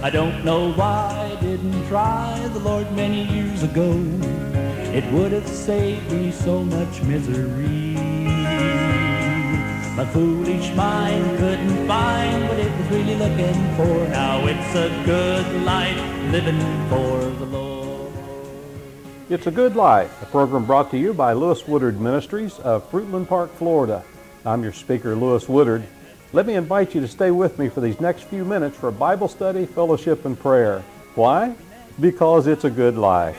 I don't know why I didn't try the Lord many years ago. It would have saved me so much misery. My foolish mind couldn't find what it was really looking for. Now it's a good life living for the Lord. It's a Good Life, a program brought to you by Lewis Woodard Ministries of Fruitland Park, Florida. I'm your speaker, Lewis Woodard. Let me invite you to stay with me for these next few minutes for Bible study, fellowship, and prayer. Why? Because it's a good life.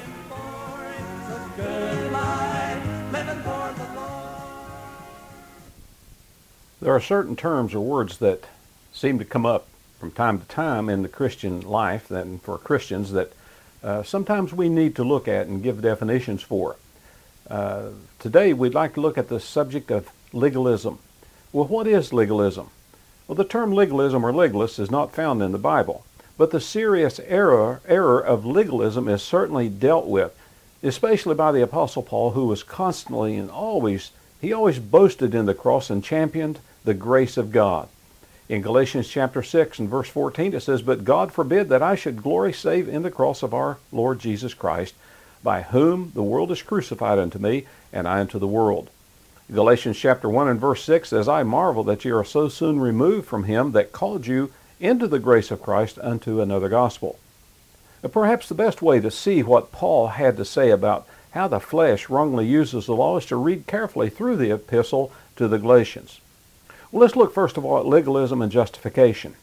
There are certain terms or words that seem to come up from time to time in the Christian life, and for Christians, that sometimes we need to look at and give definitions for. Today we'd like to look at the subject of legalism. Well, what is legalism? Well, the term legalism or legalist is not found in the Bible, but the serious error of legalism is certainly dealt with, especially by the Apostle Paul, who was constantly and always boasted in the cross and championed the grace of God. In Galatians chapter 6 and verse 14 it says, "But God forbid that I should glory save in the cross of our Lord Jesus Christ, by whom the world is crucified unto me, and I unto the world." Galatians chapter 1 and verse 6 says, "I marvel that ye are so soon removed from him that called you into the grace of Christ unto another gospel." Perhaps the best way to see what Paul had to say about how the flesh wrongly uses the law is to read carefully through the epistle to the Galatians. Well, let's look first of all at legalism and justification.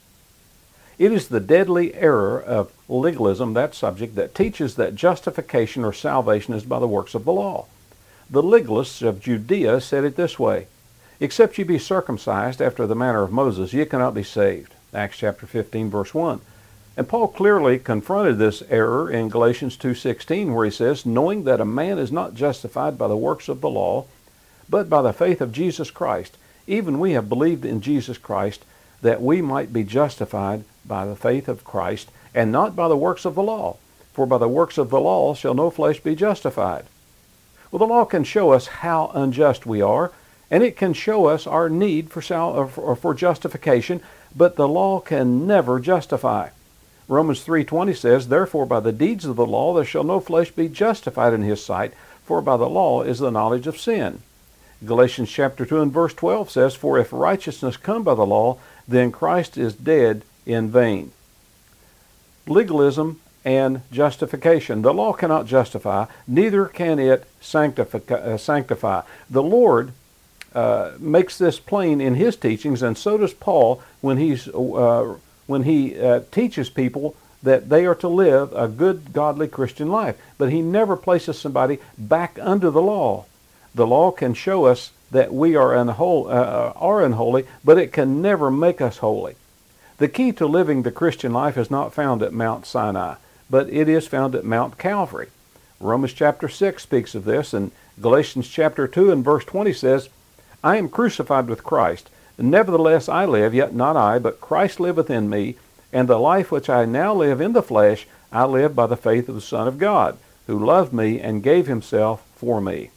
It is the deadly error of legalism, that subject, that teaches that justification or salvation is by the works of the law. The legalists of Judea said it this way: "Except ye be circumcised after the manner of Moses, ye cannot be saved." Acts chapter 15, verse 1. And Paul clearly confronted this error in Galatians 2:16, where he says, "Knowing that a man is not justified by the works of the law, but by the faith of Jesus Christ. Even we have believed in Jesus Christ, that we might be justified by the faith of Christ, and not by the works of the law. For by the works of the law shall no flesh be justified." Well, the law can show us how unjust we are, and it can show us our need for justification, but the law can never justify. Romans 3:20 says, "Therefore by the deeds of the law there shall no flesh be justified in his sight, for by the law is the knowledge of sin." Galatians chapter 2 and verse 12 says, "For if righteousness come by the law, then Christ is dead in vain." Legalism and justification. The law cannot justify, neither can it sanctify. The Lord makes this plain in his teachings, and so does Paul when he teaches people that they are to live a good, godly Christian life. But he never places somebody back under the law. The law can show us that we are unholy, but it can never make us holy. The key to living the Christian life is not found at Mount Sinai, but it is found at Mount Calvary. Romans chapter 6 speaks of this, and Galatians chapter 2 and verse 20 says, "I am crucified with Christ. Nevertheless I live, yet not I, but Christ liveth in me. And the life which I now live in the flesh, I live by the faith of the Son of God, who loved me and gave himself for me."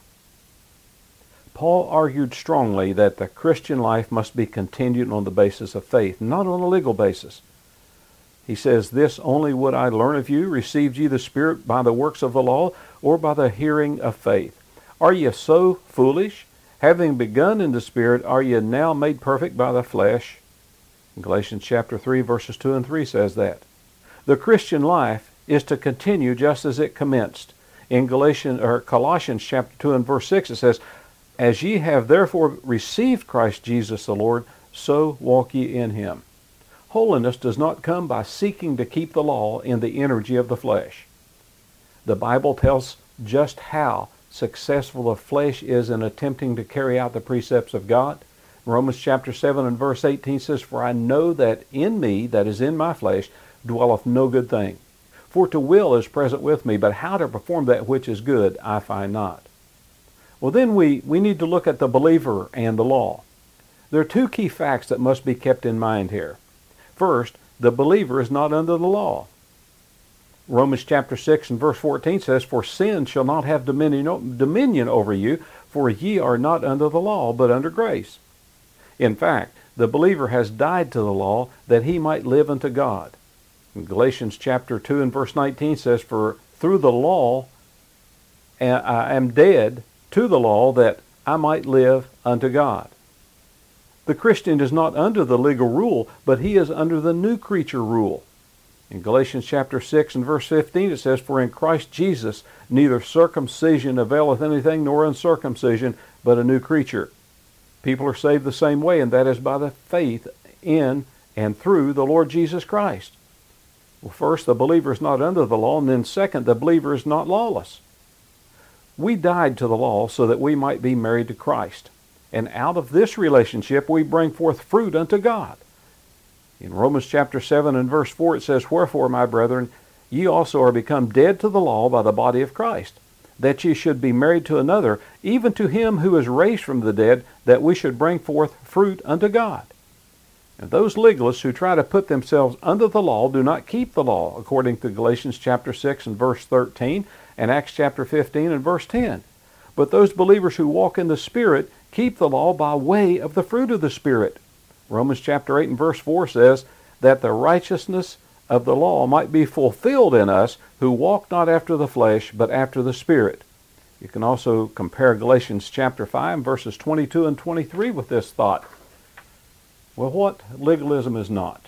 Paul argued strongly that the Christian life must be continued on the basis of faith, not on a legal basis. He says, "This only would I learn of you, received ye the Spirit by the works of the law, or by the hearing of faith? Are ye so foolish? Having begun in the Spirit, are ye now made perfect by the flesh?" Galatians chapter 3 verses 2 and 3 says that. The Christian life is to continue just as it commenced. In Colossians chapter 2 and verse 6 it says, "As ye have therefore received Christ Jesus the Lord, so walk ye in him." Holiness does not come by seeking to keep the law in the energy of the flesh. The Bible tells just how successful the flesh is in attempting to carry out the precepts of God. Romans chapter 7 and verse 18 says, "For I know that in me, that is in my flesh, dwelleth no good thing. For to will is present with me, but how to perform that which is good I find not." Well, then we need to look at the believer and the law. There are two key facts that must be kept in mind here. First, the believer is not under the law. Romans chapter 6 and verse 14 says, "For sin shall not have dominion over you, for ye are not under the law, but under grace." In fact, the believer has died to the law that he might live unto God. In Galatians chapter 2 and verse 19 says, "For through the law I am dead to the law, that I might live unto God." The Christian is not under the legal rule, but he is under the new creature rule. In Galatians chapter 6 and verse 15 it says, "For in Christ Jesus neither circumcision availeth anything, nor uncircumcision, but a new creature." People are saved the same way, and that is by the faith in and through the Lord Jesus Christ. Well, first, the believer is not under the law, and then second, the believer is not lawless. We died to the law so that we might be married to Christ. And out of this relationship we bring forth fruit unto God. In Romans chapter 7 and verse 4 it says, "Wherefore, my brethren, ye also are become dead to the law by the body of Christ, that ye should be married to another, even to him who is raised from the dead, that we should bring forth fruit unto God." And those legalists who try to put themselves under the law do not keep the law, according to Galatians chapter 6 and verse 13 and Acts chapter 15 and verse 10. But those believers who walk in the Spirit keep the law by way of the fruit of the Spirit. Romans chapter 8 and verse 4 says that the righteousness of the law might be fulfilled in us who walk not after the flesh, but after the Spirit. You can also compare Galatians chapter 5 verses 22 and 23 with this thought. Well, what legalism is not?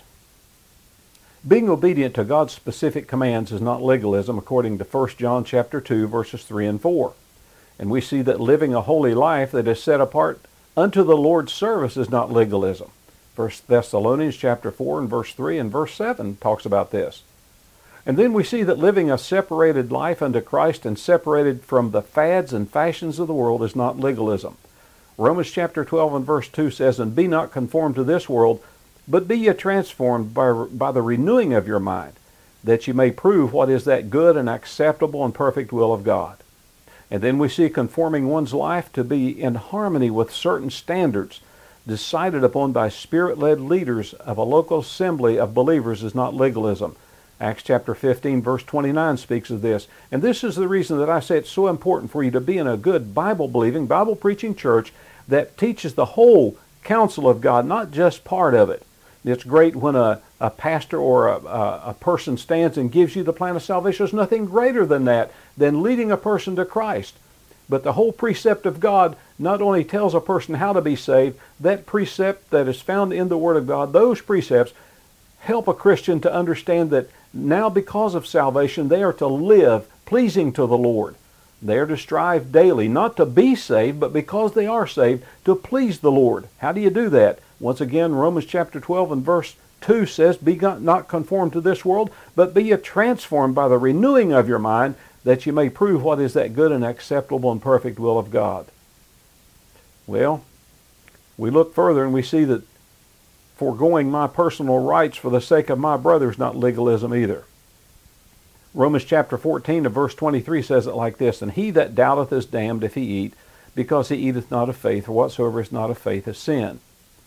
Being obedient to God's specific commands is not legalism, according to 1 John chapter 2 verses 3 and 4. And we see that living a holy life that is set apart unto the Lord's service is not legalism. 1 Thessalonians chapter 4 and verse 3 and verse 7 talks about this. And then we see that living a separated life unto Christ and separated from the fads and fashions of the world is not legalism. Romans chapter 12 and verse 2 says, "And be not conformed to this world, but be ye transformed by the renewing of your mind, that ye may prove what is that good and acceptable and perfect will of God." And then we see conforming one's life to be in harmony with certain standards decided upon by Spirit-led leaders of a local assembly of believers is not legalism. Acts chapter 15 verse 29 speaks of this. And this is the reason that I say it's so important for you to be in a good Bible-believing, Bible-preaching church that teaches the whole counsel of God, not just part of it. It's great when a pastor or a person stands and gives you the plan of salvation. There's nothing greater than that, than leading a person to Christ. But the whole precept of God not only tells a person how to be saved, that precept that is found in the Word of God, those precepts help a Christian to understand that now because of salvation, they are to live pleasing to the Lord. They are to strive daily, not to be saved, but because they are saved, to please the Lord. How do you do that? Once again, Romans chapter 12 and verse 2 says, "Be not conformed to this world, but be ye transformed by the renewing of your mind, that you may prove what is that good and acceptable and perfect will of God." Well, we look further and we see that foregoing my personal rights for the sake of my brother is not legalism either. Romans chapter 14 and verse 23 says it like this, "And he that doubteth is damned if he eat, because he eateth not of faith, for whatsoever is not of faith is sin."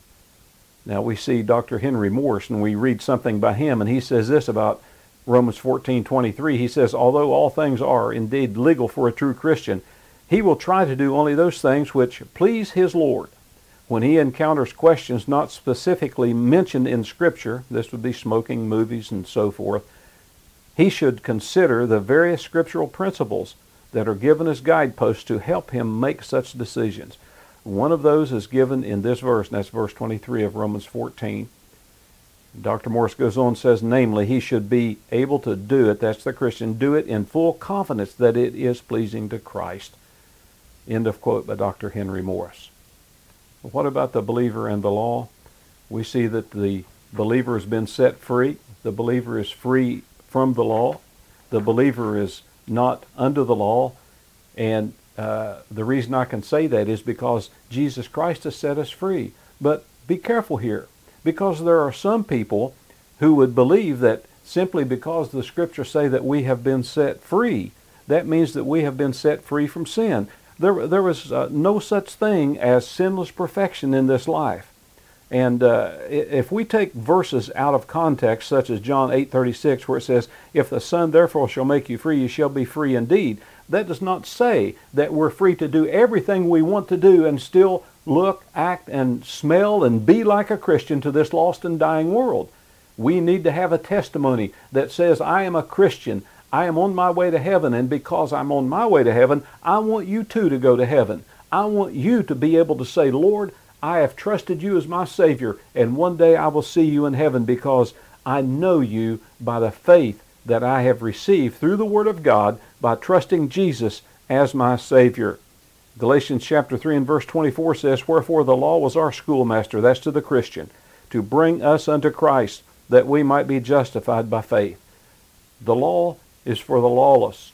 Now we see Dr. Henry Morris, and we read something by him, and he says this about Romans 14:23. He says, "Although all things are indeed legal for a true Christian, he will try to do only those things which please his Lord. When he encounters questions not specifically mentioned in Scripture," this would be smoking, movies, and so forth, "he should consider the various scriptural principles that are given as guideposts to help him make such decisions." One of those is given in this verse, and that's verse 23 of Romans 14. Dr. Morris goes on and says, namely, he should be able to do it, that's the Christian, do it in full confidence that it is pleasing to Christ. End of quote by Dr. Henry Morris. What about the believer and the law? We see that the believer has been set free. The believer is free from the law. The believer is not under the law. And the reason I can say that is because Jesus Christ has set us free. But be careful here, because there are some people who would believe that simply because the Scriptures say that we have been set free, that means that we have been set free from sin. There was no such thing as sinless perfection in this life. And if we take verses out of context, such as John 8:36, where it says, "If the Son therefore shall make you free, you shall be free indeed," that does not say that we're free to do everything we want to do and still look, act, and smell and be like a Christian to this lost and dying world. We need to have a testimony that says, I am a Christian. I am on my way to heaven, and because I'm on my way to heaven, I want you too to go to heaven. I want you to be able to say, Lord, I have trusted you as my Savior, and one day I will see you in heaven because I know you by the faith that I have received through the Word of God by trusting Jesus as my Savior. Galatians chapter 3 and verse 24 says, Wherefore the law was our schoolmaster, that's to the Christian, to bring us unto Christ, that we might be justified by faith. The law is for the lawless.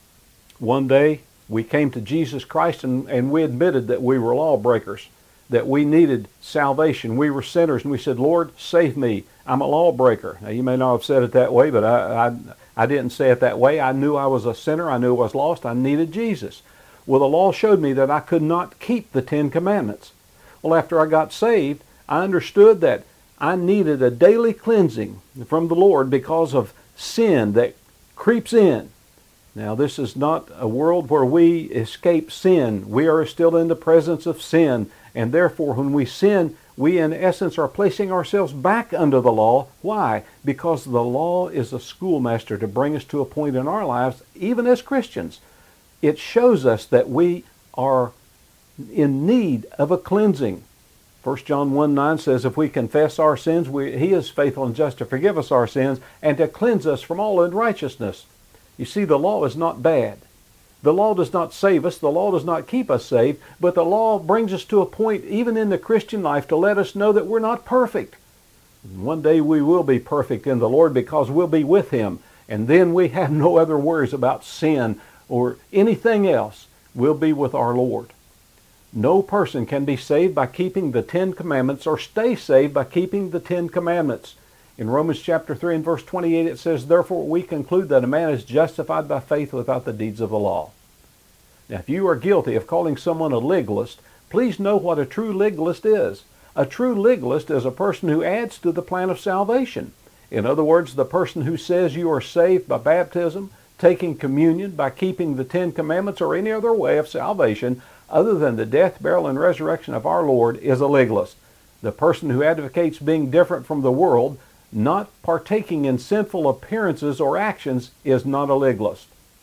One day we came to Jesus Christ and we admitted that we were lawbreakers, that we needed salvation. We were sinners, and we said, Lord, save me. I'm a lawbreaker. Now, you may not have said it that way, but I didn't say it that way. I knew I was a sinner. I knew I was lost. I needed Jesus. Well, the law showed me that I could not keep the 10 Commandments. Well, after I got saved, I understood that I needed a daily cleansing from the Lord because of sin that creeps in. Now, this is not a world where we escape sin. We are still in the presence of sin, and therefore when we sin, we in essence are placing ourselves back under the law. Why? Because the law is a schoolmaster to bring us to a point in our lives, even as Christians. It shows us that we are in need of a cleansing. 1 John 1:9 says, if we confess our sins, He is faithful and just to forgive us our sins and to cleanse us from all unrighteousness. You see, the law is not bad. The law does not save us. The law does not keep us saved. But the law brings us to a point, even in the Christian life, to let us know that we're not perfect. One day we will be perfect in the Lord because we'll be with Him. And then we have no other worries about sin or anything else. We'll be with our Lord. No person can be saved by keeping the 10 Commandments or stay saved by keeping the 10 Commandments. In Romans chapter 3 and verse 28 it says, Therefore we conclude that a man is justified by faith without the deeds of the law. Now if you are guilty of calling someone a legalist, please know what a true legalist is. A true legalist is a person who adds to the plan of salvation. In other words, the person who says you are saved by baptism, taking communion, by keeping the 10 Commandments, or any other way of salvation other than the death, burial, and resurrection of our Lord is a legalist. The person who advocates being different from the world, not partaking in sinful appearances or actions, is not a legalist.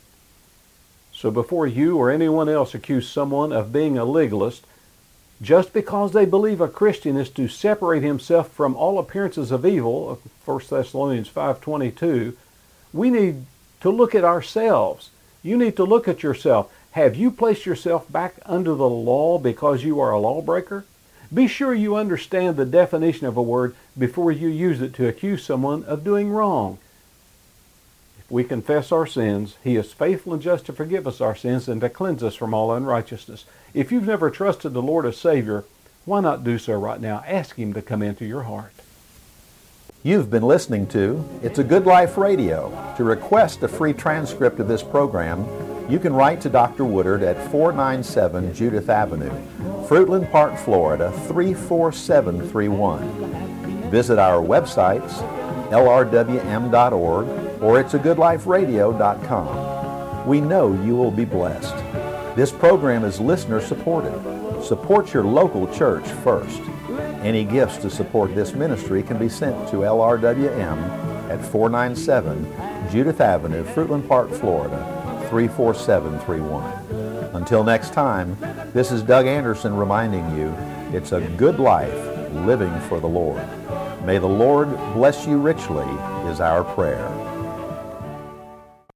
So before you or anyone else accuse someone of being a legalist, just because they believe a Christian is to separate himself from all appearances of evil, 1 Thessalonians 5:22, we need to look at ourselves. You need to look at yourself. Have you placed yourself back under the law because you are a lawbreaker? Be sure you understand the definition of a word before you use it to accuse someone of doing wrong. If we confess our sins, He is faithful and just to forgive us our sins and to cleanse us from all unrighteousness. If you've never trusted the Lord as Savior, why not do so right now? Ask Him to come into your heart. You've been listening to It's a Good Life Radio. To request a free transcript of this program, you can write to Dr. Woodard at 497 Judith Avenue, Fruitland Park, Florida 34731. Visit our websites, lrwm.org or itsagoodliferadio.com. We know you will be blessed. This program is listener supported. Support your local church first. Any gifts to support this ministry can be sent to LRWM at 497 Judith Avenue, Fruitland Park, Florida 34731. Until next time, this is Doug Anderson reminding you, it's a good life living for the Lord. May the Lord bless you richly is our prayer.